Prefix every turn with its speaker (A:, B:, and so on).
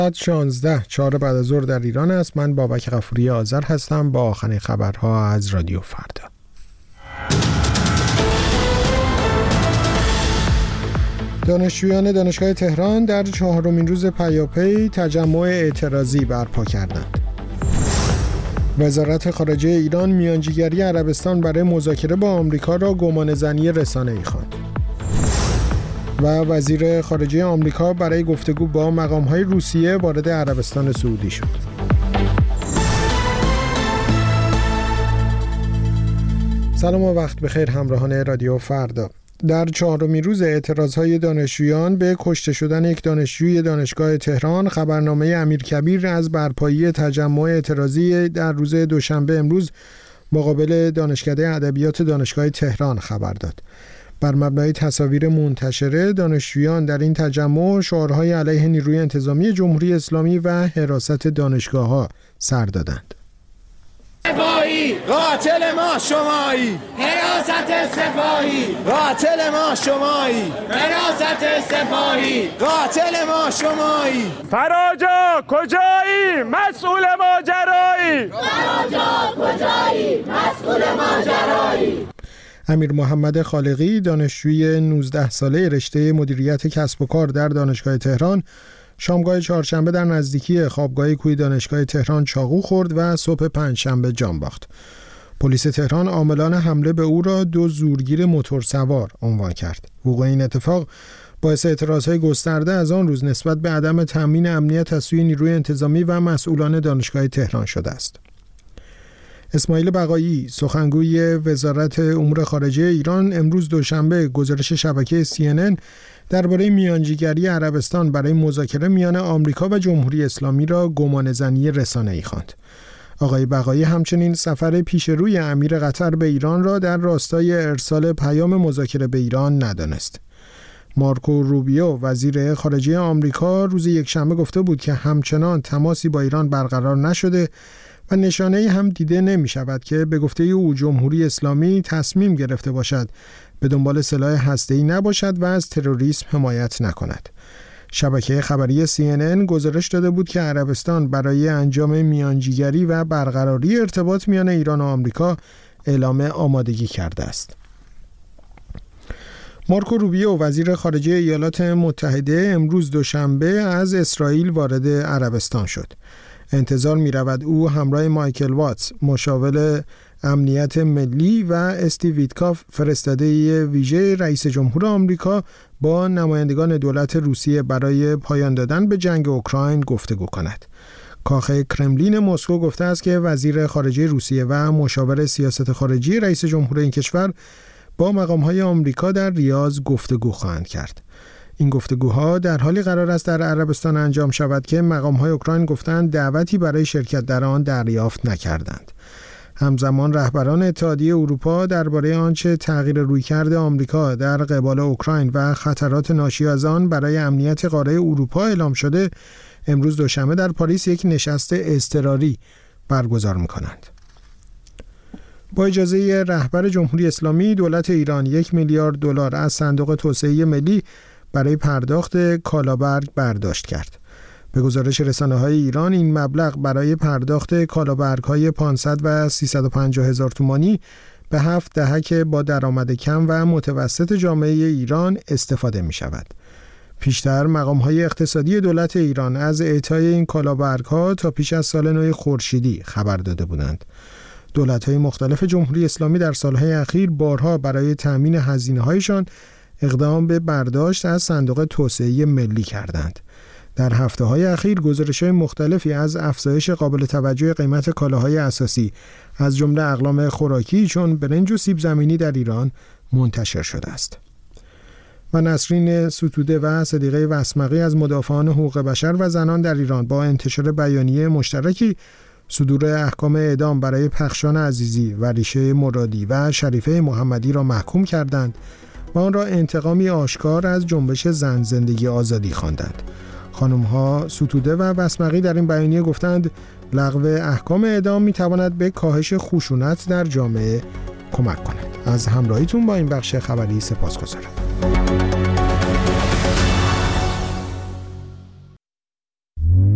A: ساعت 16 4 بعد از ظهر در ایران است. من بابک غفوری آذر هستم با آخرین خبرها از رادیو فردا. دانشجویان دانشگاه تهران در 4مین روز پیاپی تجمع اعتراضی برپا کردند. وزارت خارجه ایران میانجیگری عربستان برای مذاکره با آمریکا را گمانه‌زنی رسانه‌ای خواند. و وزیر خارجه آمریکا برای گفتگو با مقام‌های روسیه وارد عربستان سعودی شد. سلام و وقت بخیر همراهان رادیو فردا. در 4مین روز اعتراضهای دانشجویان به کشته شدن یک دانشجوی دانشگاه تهران، خبرنامه امیرکبیر از برپایی تجمع اعتراضی در روز دوشنبه امروز مقابل دانشکده ادبیات دانشگاه تهران خبر داد. بر مبنای تصاویر منتشره، دانشجویان در این تجمع شعارهای علیه نیروی انتظامی جمهوری اسلامی و حراست دانشگاه‌ها سر دادند.
B: سپاهی قاتل ما شمایی، حراست سپاهی قاتل ما شمایی، حراست سپاهی قاتل ما شمایی.
C: فراجا کجایی مسئول ماجرایی،
D: فراجا کجایی مسئول ماجرایی.
A: امیر محمد خالقی، دانشجوی 19 ساله رشته مدیریت کسب و کار در دانشگاه تهران، شامگاه چهارشنبه در نزدیکی خوابگاه کوی دانشگاه تهران چاقو خورد و صبح پنجشنبه جان باخت. پلیس تهران عاملان حمله به او را 2 زورگیر موتورسوار عنوان کرد. وقوع این اتفاق باعث اعتراضهای گسترده از آن روز نسبت به عدم تامین امنیت از سوی نیروی انتظامی و مسئولان دانشگاه تهران شده است. اسماعیل بقایی، سخنگوی وزارت امور خارجه ایران، امروز دوشنبه گزارش شبکه CNN درباره میانجیگری عربستان برای مذاکره میان آمریکا و جمهوری اسلامی را گمانه‌زنی رسانه‌ای خواند. آقای بقایی همچنین سفر پیشروی امیر قطر به ایران را در راستای ارسال پیام مذاکره به ایران ندانست. مارکو روبیو، وزیر خارجه آمریکا، روز یکشنبه گفته بود که همچنان تماسی با ایران برقرار نشده و نشانه‌ای هم دیده نمی شود که به گفته او جمهوری اسلامی تصمیم گرفته باشد به دنبال سلاح هسته‌ای نباشد و از تروریسم حمایت نکند. شبکه خبری CNN گزارش داده بود که عربستان برای انجام میانجیگری و برقراری ارتباط میان ایران و آمریکا اعلام آمادگی کرده است. مارکو روبیو، وزیر خارجه ایالات متحده، امروز دوشنبه از اسرائیل وارد عربستان شد. انتظار می رود او همراه مایکل واتس، مشاور امنیت ملی، و استیو ویتکاف، فرستاده ویژه رئیس جمهور آمریکا، با نمایندگان دولت روسیه برای پایان دادن به جنگ اوکراین گفتگو کند. کاخ کرملین مسکو گفته است که وزیر خارجه روسیه و مشاور سیاست خارجی رئیس جمهور این کشور با مقام‌های آمریکا در ریاض گفتگو خواهند کرد. این گفتگوها در حالی قرار است در عربستان انجام شود که مقام‌های اوکراین گفتند دعوتی برای شرکت در آن دریافت نکردند. همزمان رهبران اتحادیه اروپا درباره آنچه تغییر رویکرد آمریکا در قبال اوکراین و خطرات ناشی از آن برای امنیت قاره اروپا اعلام شده، امروز دوشنبه در پاریس یک نشست اضطراری برگزار می‌کنند. با اجازه رهبر جمهوری اسلامی، دولت ایران 1 میلیارد دلار از صندوق توسعه ملی برای پرداخت کالابرگ برداشت کرد. به گزارش رسانه‌های ایران، این مبلغ برای پرداخت کالابرگ‌های 500 و 350 هزار تومانی به 7 دهک با درآمد کم و متوسط جامعه ایران استفاده می‌شود. پیشتر مقام‌های اقتصادی دولت ایران از اعطای این کالابرگ‌ها تا پیش از سال نو خورشیدی خبر داده بودند. دولت‌های مختلف جمهوری اسلامی در سال‌های اخیر بارها برای تأمین هزینه‌هایشان اقدام به برداشت از صندوق توسعه ملی کردند. در هفته‌های اخیر گزارش‌های مختلفی از افزایش قابل توجه قیمت کالاهای اساسی از جمله اقلام خوراکی چون برنج و سیب زمینی در ایران منتشر شده است. و نسرین ستوده و صدیقه وسمقی از مدافعان حقوق بشر و زنان در ایران با انتشار بیانیه مشترکی صدور احکام اعدام برای پخشان عزیزی و ریشه مرادی و شریفه محمدی را محکوم کردند و آن را انتقامی آشکار از جنبش زن زندگی آزادی خواندند. خانم‌ها ستوده و وسمقی در این بیانیه گفتند لغو احکام اعدام می‌تواند به کاهش خشونت در جامعه کمک کند. از همراهیتون با این بخش خبری سپاسگزارم.